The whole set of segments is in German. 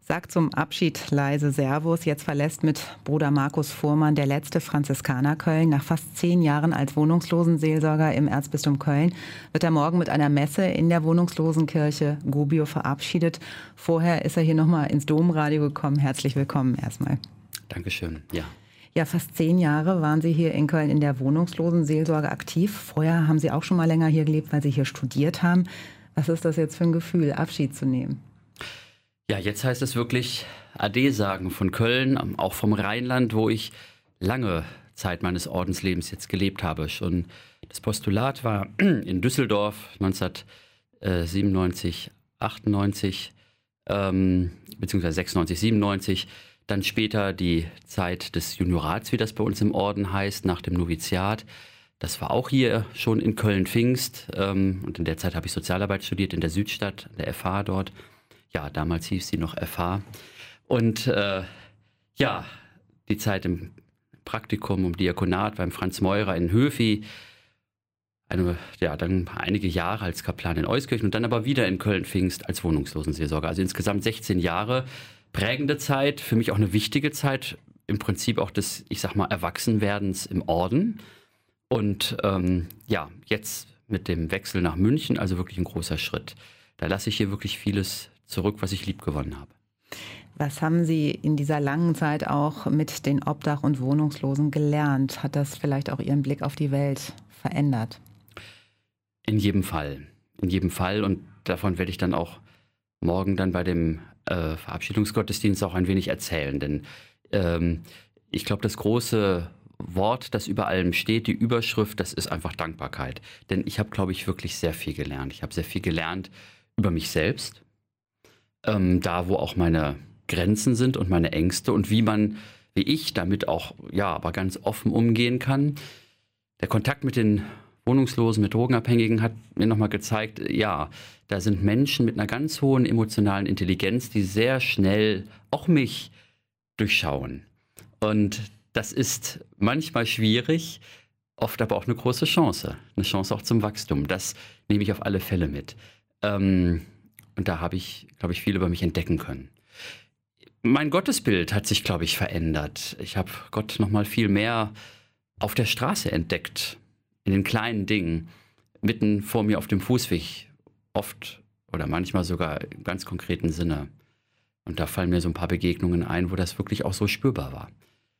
Sagt zum Abschied leise Servus. Jetzt verlässt mit Bruder Markus Fuhrmann der letzte Franziskaner Köln. Nach fast 10 Jahren als Wohnungslosenseelsorger im Erzbistum Köln wird er morgen mit einer Messe in der Wohnungslosenkirche Gubbio verabschiedet. Vorher ist er hier nochmal ins Domradio gekommen. Herzlich willkommen erstmal. Dankeschön, ja. Ja, fast 10 Jahre waren Sie hier in Köln in der Wohnungslosenseelsorge aktiv. Vorher haben Sie auch schon mal länger hier gelebt, weil Sie hier studiert haben. Was ist das jetzt für ein Gefühl, Abschied zu nehmen? Ja, jetzt heißt es wirklich Ade sagen von Köln, auch vom Rheinland, wo ich lange Zeit meines Ordenslebens jetzt gelebt habe. Schon das Postulat war in Düsseldorf 1997, 98, beziehungsweise 96, 97. Dann später die Zeit des Juniorats, wie das bei uns im Orden heißt, nach dem Noviziat. Das war auch hier schon in Köln-Pfingst. Und in der Zeit habe ich Sozialarbeit studiert in der Südstadt, an der FH dort. Ja, damals hieß sie noch FH. Und ja, die Zeit im Praktikum, im Diakonat beim Franz Meurer in Höfi. Dann einige Jahre als Kaplan in Euskirchen und dann aber wieder in Köln-Pfingst als Wohnungslosenseelsorger. Also insgesamt 16 Jahre. Prägende Zeit, für mich auch eine wichtige Zeit. Im Prinzip auch des, ich sag mal, Erwachsenwerdens im Orden. Und ja, jetzt mit dem Wechsel nach München, also wirklich ein großer Schritt. Da lasse ich hier wirklich vieles zurück, was ich lieb gewonnen habe. Was haben Sie in dieser langen Zeit auch mit den Obdach- und Wohnungslosen gelernt? Hat das vielleicht auch Ihren Blick auf die Welt verändert? In jedem Fall. In jedem Fall. Und davon werde ich dann auch morgen dann bei dem Verabschiedungsgottesdienst auch ein wenig erzählen. Denn ich glaube, das große Wort, das über allem steht, die Überschrift, das ist einfach Dankbarkeit. Denn ich habe, glaube ich, wirklich sehr viel gelernt. Ich habe sehr viel gelernt über mich selbst. Da, wo auch meine Grenzen sind und meine Ängste und wie ich damit auch, ja, aber ganz offen umgehen kann. Der Kontakt mit den Wohnungslosen, mit Drogenabhängigen hat mir nochmal gezeigt, ja, da sind Menschen mit einer ganz hohen emotionalen Intelligenz, die sehr schnell auch mich durchschauen. Und das ist manchmal schwierig, oft aber auch eine große Chance. Eine Chance auch zum Wachstum. Das nehme ich auf alle Fälle mit. Und da habe ich, glaube ich, viel über mich entdecken können. Mein Gottesbild hat sich, glaube ich, verändert. Ich habe Gott noch mal viel mehr auf der Straße entdeckt, in den kleinen Dingen, mitten vor mir auf dem Fußweg, oft oder manchmal sogar im ganz konkreten Sinne. Und da fallen mir so ein paar Begegnungen ein, wo das wirklich auch so spürbar war.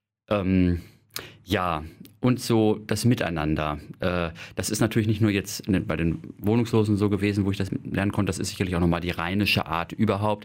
Ja, und so das Miteinander. Das ist natürlich nicht nur jetzt bei den Wohnungslosen so gewesen, wo ich das lernen konnte. Das ist sicherlich auch nochmal die rheinische Art überhaupt.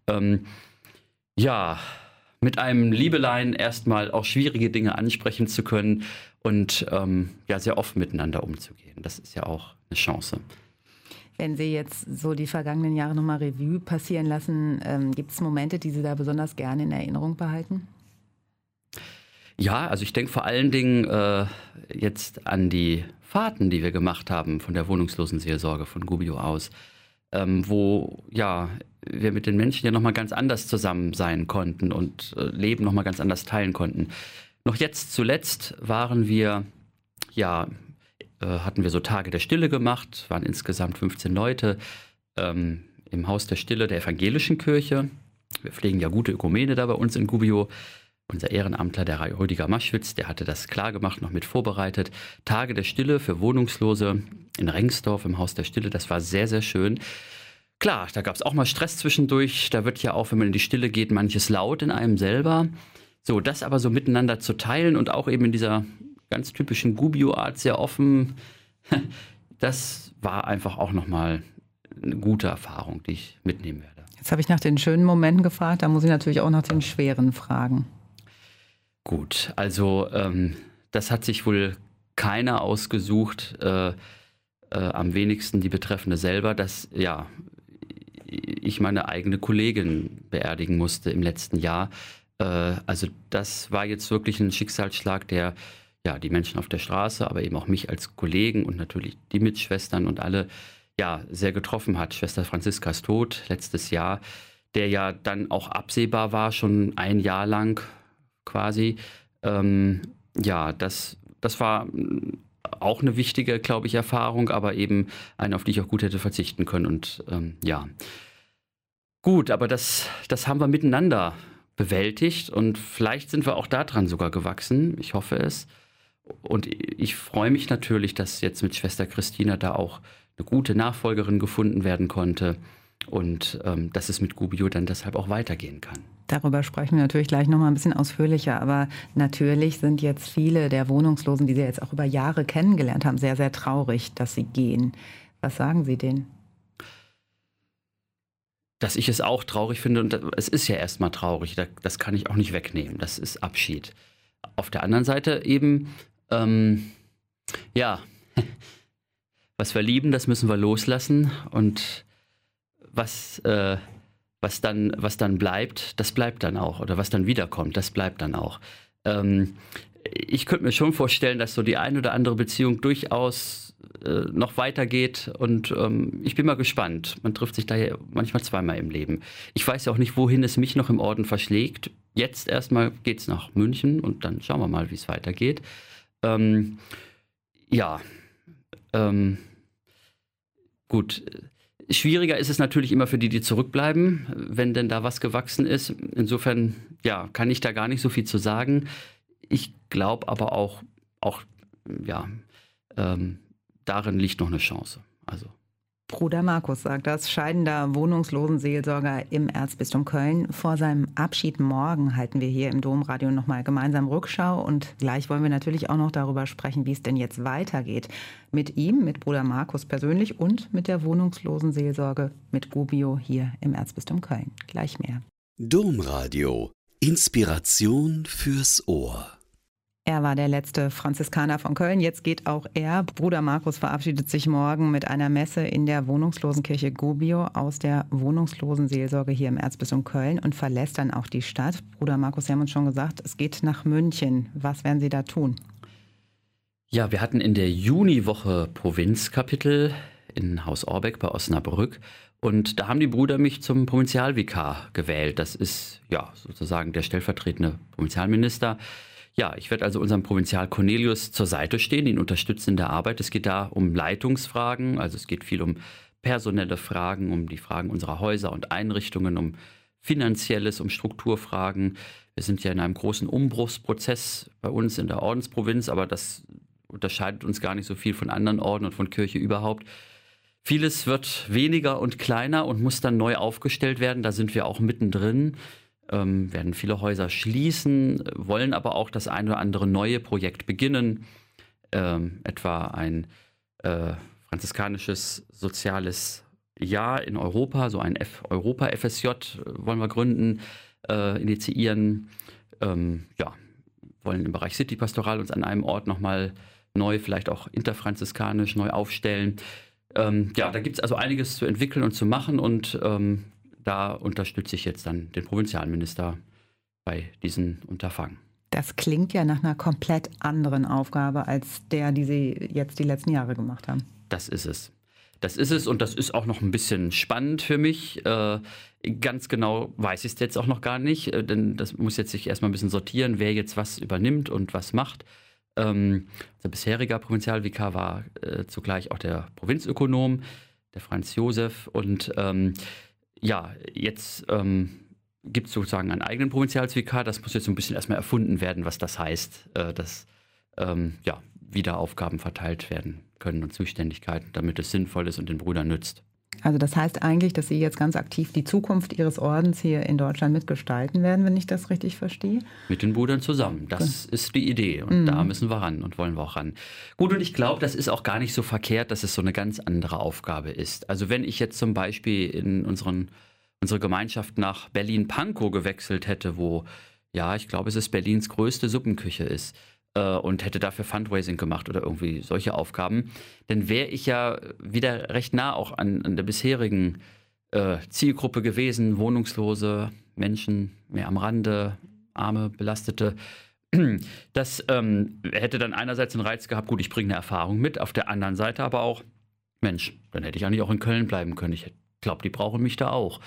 Ja, mit einem Liebelein erstmal auch schwierige Dinge ansprechen zu können und ja, sehr offen miteinander umzugehen. Das ist ja auch eine Chance. Wenn Sie jetzt so die vergangenen Jahre nochmal Revue passieren lassen, gibt es Momente, die Sie da besonders gerne in Erinnerung behalten? Ja, also ich denke vor allen Dingen jetzt an die Fahrten, die wir gemacht haben von der Wohnungslosenseelsorge von Gubbio aus, wo ja wir mit den Menschen ja nochmal ganz anders zusammen sein konnten und Leben nochmal ganz anders teilen konnten. Noch jetzt zuletzt hatten wir so Tage der Stille gemacht, waren insgesamt 15 Leute im Haus der Stille der evangelischen Kirche. Wir pflegen ja gute Ökumene da bei uns in Gubbio. Unser Ehrenamtler, der Rüdiger Maschwitz, der hatte das klar gemacht, noch mit vorbereitet. Tage der Stille für Wohnungslose in Rengsdorf im Haus der Stille, das war sehr, sehr schön. Klar, da gab es auch mal Stress zwischendurch. Da wird ja auch, wenn man in die Stille geht, manches laut in einem selber. So, das aber so miteinander zu teilen und auch eben in dieser ganz typischen Gubbio-Art sehr offen, das war einfach auch nochmal eine gute Erfahrung, die ich mitnehmen werde. Jetzt habe ich nach den schönen Momenten gefragt, da muss ich natürlich auch nach den schweren fragen. Gut, also das hat sich wohl keiner ausgesucht, am wenigsten die Betreffende selber, dass ja ich meine eigene Kollegin beerdigen musste im letzten Jahr. Also das war jetzt wirklich ein Schicksalsschlag, der ja die Menschen auf der Straße, aber eben auch mich als Kollegen und natürlich die Mitschwestern und alle ja sehr getroffen hat. Schwester Franziskas Tod letztes Jahr, der ja dann auch absehbar war, schon ein Jahr lang quasi. Ja, das war auch eine wichtige, glaube ich, Erfahrung, aber eben eine, auf die ich auch gut hätte verzichten können. Und ja, Gut, aber das haben wir miteinander bewältigt und vielleicht sind wir auch daran sogar gewachsen. Ich hoffe es. Und ich freue mich natürlich, dass jetzt mit Schwester Christina da auch eine gute Nachfolgerin gefunden werden konnte und dass es mit Gubbio dann deshalb auch weitergehen kann. Darüber sprechen wir natürlich gleich noch mal ein bisschen ausführlicher. Aber natürlich sind jetzt viele der Wohnungslosen, die Sie jetzt auch über Jahre kennengelernt haben, sehr, sehr traurig, dass sie gehen. Was sagen Sie denen? Dass ich es auch traurig finde und es ist ja erstmal traurig, das kann ich auch nicht wegnehmen. Das ist Abschied. Auf der anderen Seite eben, ja, was wir lieben, das müssen wir loslassen und was dann bleibt, das bleibt dann auch. Oder was dann wiederkommt, das bleibt dann auch. Ich könnte mir schon vorstellen, dass so die eine oder andere Beziehung durchaus noch weitergeht. Und ich bin mal gespannt. Man trifft sich da ja manchmal zweimal im Leben. Ich weiß ja auch nicht, wohin es mich noch im Orden verschlägt. Jetzt erstmal geht es nach München und dann schauen wir mal, wie es weitergeht. Gut. Schwieriger ist es natürlich immer für die ähm, wenn denn da was gewachsen ist. Insofern, ja, kann ich da gar nicht so viel zu sagen. Ich glaube aber auch ja, darin liegt noch eine Chance. Also. Bruder Markus sagt das, scheidender Wohnungslosenseelsorger im Erzbistum Köln. Vor seinem Abschied morgen halten wir hier im Domradio nochmal gemeinsam Rückschau. Und gleich wollen wir natürlich auch noch darüber sprechen, wie es denn jetzt weitergeht. Mit ihm, mit Bruder Markus persönlich und mit der Wohnungslosenseelsorge mit Gubbio hier im Erzbistum Köln. Gleich mehr. Domradio. Inspiration fürs Ohr. Er war der letzte Franziskaner von Köln. Jetzt geht auch er. Bruder Markus verabschiedet sich morgen mit einer Messe in der Wohnungslosenkirche Gubbio aus der Wohnungslosenseelsorge hier im Erzbistum Köln und verlässt dann auch die Stadt. Bruder Markus, Sie haben uns schon gesagt, es geht nach München. Was werden Sie da tun? Ja, wir hatten in der Juniwoche Provinzkapitel in Haus Orbeck bei Osnabrück. Und da haben die Brüder mich zum Provinzialvikar gewählt. Das ist ja sozusagen der stellvertretende Provinzialminister. Ja, ich werde also unserem Provinzial Cornelius zur Seite stehen, ihn unterstützen in der Arbeit. Es geht da um Leitungsfragen, also es geht viel um personelle Fragen, um die Fragen unserer Häuser und Einrichtungen, um Finanzielles, um Strukturfragen. Wir sind ja in einem großen Umbruchsprozess bei uns in der Ordensprovinz, aber das unterscheidet uns gar nicht so viel von anderen Orden und von Kirche überhaupt. Vieles wird weniger und kleiner und muss dann neu aufgestellt werden. Da sind wir auch mittendrin. Werden viele Häuser schließen, wollen aber auch das ein oder andere neue Projekt beginnen. Etwa ein franziskanisches soziales Jahr in Europa, so ein Europa-FSJ wollen wir gründen, initiieren. Wollen im Bereich City-Pastoral uns an einem Ort nochmal neu, vielleicht auch interfranziskanisch neu aufstellen. Da gibt es also einiges zu entwickeln und zu machen und da unterstütze ich jetzt dann den Provinzialminister bei diesen Unterfangen. Das klingt ja nach einer komplett anderen Aufgabe als die Sie jetzt die letzten Jahre gemacht haben. Das ist es. Das ist es und das ist auch noch ein bisschen spannend für mich. Ganz genau weiß ich es jetzt auch noch gar nicht, denn das muss jetzt sich erstmal ein bisschen sortieren, wer jetzt was übernimmt und was macht. Unser bisheriger Provinzialvikar war zugleich auch der Provinzökonom, der Franz Josef und jetzt gibt es sozusagen einen eigenen Provinzialsvikar. Das muss jetzt so ein bisschen erstmal erfunden werden, was das heißt, dass wieder Aufgaben verteilt werden können und Zuständigkeiten, damit es sinnvoll ist und den Brüdern nützt. Also das heißt eigentlich, dass Sie jetzt ganz aktiv die Zukunft Ihres Ordens hier in Deutschland mitgestalten werden, wenn ich das richtig verstehe? Mit den Brüdern zusammen. Das ist die Idee und da müssen wir ran und wollen wir auch ran. Gut, und ich glaube, das ist auch gar nicht so verkehrt, dass es so eine ganz andere Aufgabe ist. Also wenn ich jetzt zum Beispiel in unsere Gemeinschaft nach Berlin-Pankow gewechselt hätte, wo, ja, ich glaube, es ist Berlins größte Suppenküche ist, und hätte dafür Fundraising gemacht oder irgendwie solche Aufgaben, dann wäre ich ja wieder recht nah auch an der bisherigen Zielgruppe gewesen, wohnungslose Menschen, mehr am Rande, Arme, Belastete. Das hätte dann einerseits den Reiz gehabt, gut, ich bringe eine Erfahrung mit, auf der anderen Seite aber auch, Mensch, dann hätte ich eigentlich auch in Köln bleiben können. Ich glaube, die brauchen mich da auch.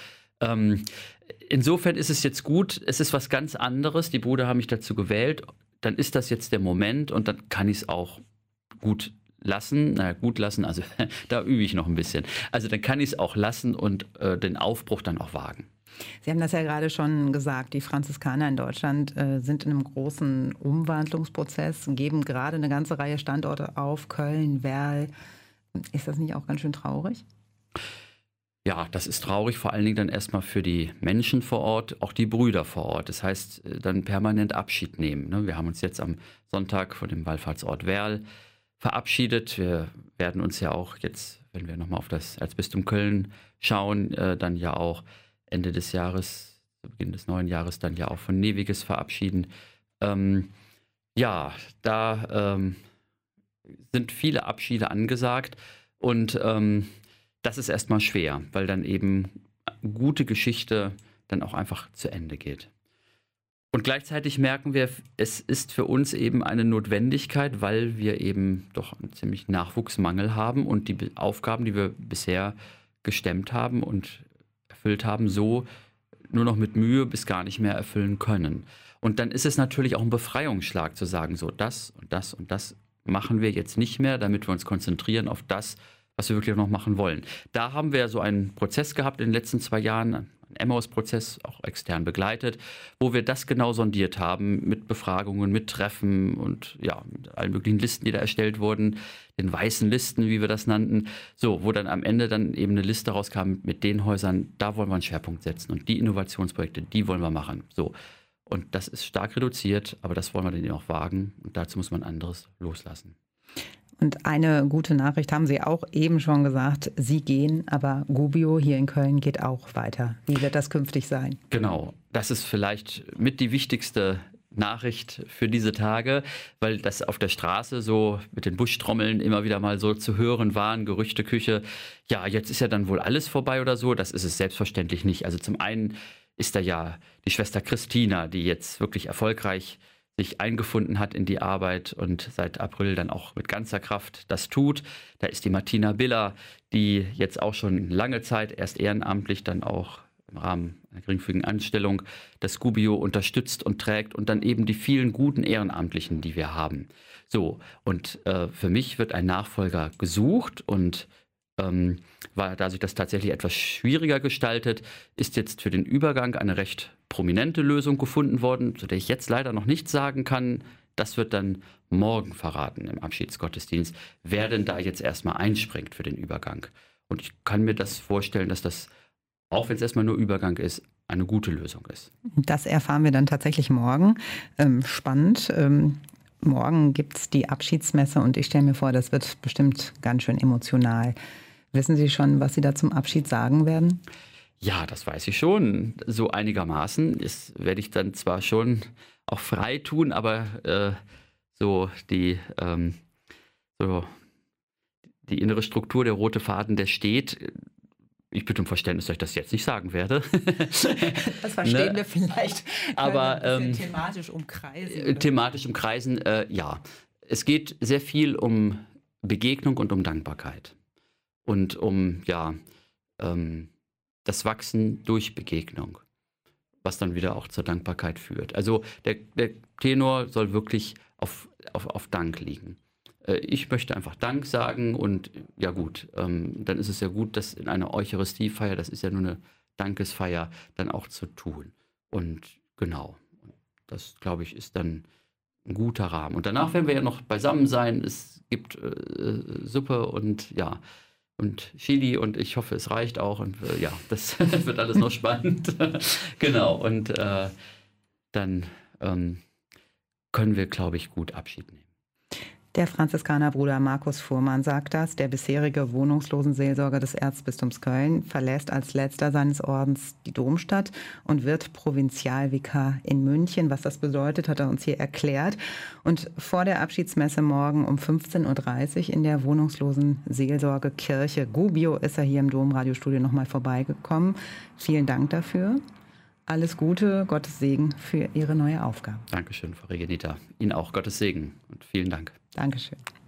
Insofern ist es jetzt gut, es ist was ganz anderes, die Brüder haben mich dazu gewählt, dann ist das jetzt der Moment und dann kann ich es auch gut lassen, gut lassen, also da übe ich noch ein bisschen. Also dann kann ich es auch lassen und den Aufbruch dann auch wagen. Sie haben das ja gerade schon gesagt, die Franziskaner in Deutschland sind in einem großen Umwandlungsprozess, geben gerade eine ganze Reihe Standorte auf, Köln, Werl. Ist das nicht auch ganz schön traurig? Ja, das ist traurig, vor allen Dingen dann erstmal für die Menschen vor Ort, auch die Brüder vor Ort. Das heißt, dann permanent Abschied nehmen. Ne? Wir haben uns jetzt am Sonntag von dem Wallfahrtsort Werl verabschiedet. Wir werden uns ja auch jetzt, wenn wir nochmal auf das Erzbistum Köln schauen, dann ja auch Ende des Jahres, zu Beginn des neuen Jahres, dann ja auch von Neviges verabschieden. Da sind viele Abschiede angesagt und das ist erstmal schwer, weil dann eben gute Geschichte dann auch einfach zu Ende geht. Und gleichzeitig merken wir, es ist für uns eben eine Notwendigkeit, weil wir eben doch einen ziemlich Nachwuchsmangel haben und die Aufgaben, die wir bisher gestemmt haben und erfüllt haben, so nur noch mit Mühe bis gar nicht mehr erfüllen können. Und dann ist es natürlich auch ein Befreiungsschlag zu sagen, so das und das und das machen wir jetzt nicht mehr, damit wir uns konzentrieren auf das, was wir wirklich noch machen wollen. Da haben wir so einen Prozess gehabt in den letzten 2 Jahren, einen Emmaus-Prozess, auch extern begleitet, wo wir das genau sondiert haben mit Befragungen, mit Treffen und ja, mit allen möglichen Listen, die da erstellt wurden, den weißen Listen, wie wir das nannten, so, wo dann am Ende dann eben eine Liste rauskam mit den Häusern, da wollen wir einen Schwerpunkt setzen und die Innovationsprojekte, die wollen wir machen, so. Und das ist stark reduziert, aber das wollen wir dann auch wagen und dazu muss man anderes loslassen. Und eine gute Nachricht haben Sie auch eben schon gesagt, Sie gehen, aber Gubbio hier in Köln geht auch weiter. Wie wird das künftig sein? Genau, das ist vielleicht mit die wichtigste Nachricht für diese Tage, weil das auf der Straße so mit den Buschtrommeln immer wieder mal so zu hören waren, Gerüchteküche, ja, jetzt ist ja dann wohl alles vorbei oder so, das ist es selbstverständlich nicht. Also zum einen ist da ja die Schwester Christina, die jetzt wirklich erfolgreich sich eingefunden hat in die Arbeit und seit April dann auch mit ganzer Kraft das tut. Da ist die Martina Biller, die jetzt auch schon lange Zeit erst ehrenamtlich, dann auch im Rahmen einer geringfügigen Anstellung das Gubbio unterstützt und trägt und dann eben die vielen guten Ehrenamtlichen, die wir haben. So, und für mich wird ein Nachfolger gesucht und da sich das tatsächlich etwas schwieriger gestaltet, ist jetzt für den Übergang eine recht prominente Lösung gefunden worden, zu der ich jetzt leider noch nichts sagen kann. Das wird dann morgen verraten im Abschiedsgottesdienst, wer denn da jetzt erstmal einspringt für den Übergang. Und ich kann mir das vorstellen, dass das, auch wenn es erstmal nur Übergang ist, eine gute Lösung ist. Das erfahren wir dann tatsächlich morgen. Spannend. Morgen gibt es die Abschiedsmesse und ich stelle mir vor, das wird bestimmt ganz schön emotional. Wissen Sie schon, was Sie da zum Abschied sagen werden? Ja, das weiß ich schon, so einigermaßen. Das werde ich dann zwar schon auch frei tun, aber die innere Struktur, der rote Faden, der steht. Ich bitte um Verständnis, dass ich das jetzt nicht sagen werde. Das verstehen wir vielleicht. Aber thematisch umkreisen. Thematisch umkreisen, ja. Es geht sehr viel um Begegnung und um Dankbarkeit. Und um, das Wachsen durch Begegnung, was dann wieder auch zur Dankbarkeit führt. Also der Tenor soll wirklich auf Dank liegen. Ich möchte einfach Dank sagen und ja gut, dann ist es ja gut, das in einer Eucharistiefeier, das ist ja nur eine Dankesfeier, dann auch zu tun. Und genau, das glaube ich ist dann ein guter Rahmen. Und danach werden wir ja noch beisammen sein, es gibt Suppe und ja, und Chili und ich hoffe, es reicht auch und das wird alles noch spannend. Genau, und dann können wir, glaube ich, gut Abschied nehmen. Der Franziskanerbruder Markus Fuhrmann sagt das. Der bisherige Wohnungslosenseelsorger des Erzbistums Köln verlässt als letzter seines Ordens die Domstadt und wird Provinzialvikar in München. Was das bedeutet, hat er uns hier erklärt. Und vor der Abschiedsmesse morgen um 15.30 Uhr in der Wohnungslosenseelsorge Kirche Gubbio ist er hier im Domradiostudio nochmal vorbeigekommen. Vielen Dank dafür. Alles Gute, Gottes Segen für Ihre neue Aufgabe. Dankeschön, Frau Regenita. Ihnen auch Gottes Segen und vielen Dank. Dankeschön.